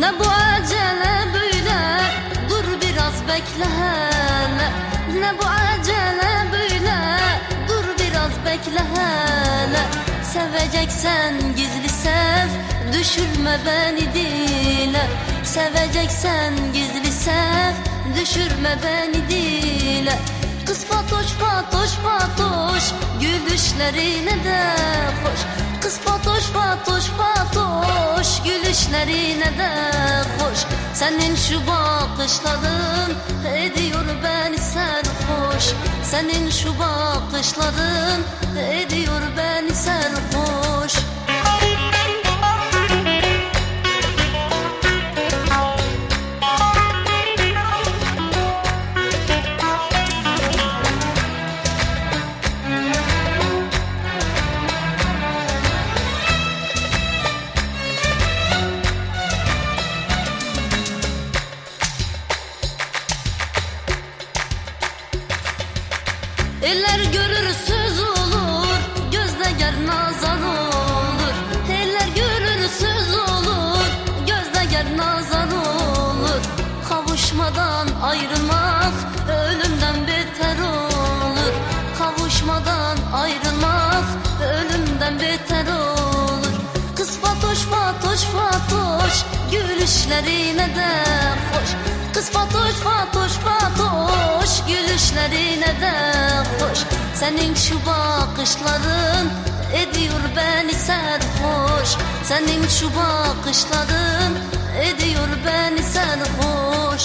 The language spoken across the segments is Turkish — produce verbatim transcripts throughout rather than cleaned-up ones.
Ne bu acele böyle, dur biraz bekle hele. Ne bu acele böyle, dur biraz bekle hele. Seveceksen gizli sev, düşürme beni dile. Seveceksen gizli sev, düşürme beni dile. Kız Fatoş, Fatoş, Fatoş, gülüşlerine de hoş. Kız Fatoş, Fatoş, Fatoş, gülüşlerine de hoş. Senin şu bakışların ediyor beni sarhoş. Senin şu bakışların ediyor beni sarhoş. Eller görür söz olur, gözde gel nazar olur. Eller görür söz olur, gözde gel nazar olur. Kavuşmadan ayrılmak ölümden beter olur. Kavuşmadan ayrılmak ölümden beter olur. Kız Fatoş, Fatoş, Fatoş, gülüşlerine de hoş. Kız Fatoş, Fatoş, Fatoş, gülüşlerine de hoş. Senin şu bakışların ediyor beni sarhoş. Senin şu bakışların ediyor beni sarhoş.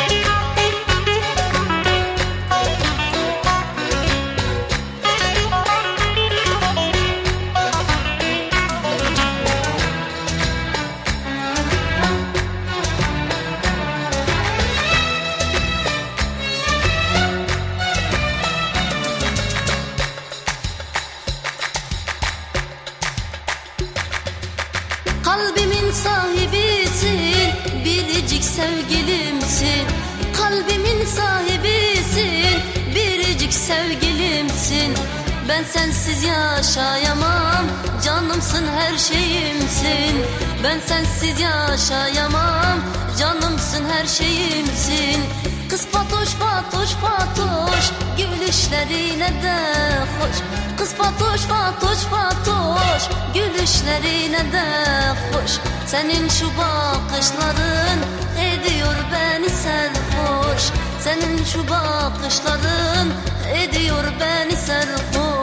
Kalbimin sahibisin, biricik sevgilimsin. Kalbimin sahibisin, biricik sevgilimsin. Ben sensiz yaşayamam, canımsın her şeyimsin. Ben sensiz yaşayamam, canımsın her şeyimsin. Kız Fatoş, Fatoş, Fatoş, gülüşlerine de hoş. Kız Fatoş, Fatoş, Fatoş, gülüşlerine de hoş. Senin şu bakışların ediyor beni sarhoş. Senin şu bakışların ediyor beni sarhoş.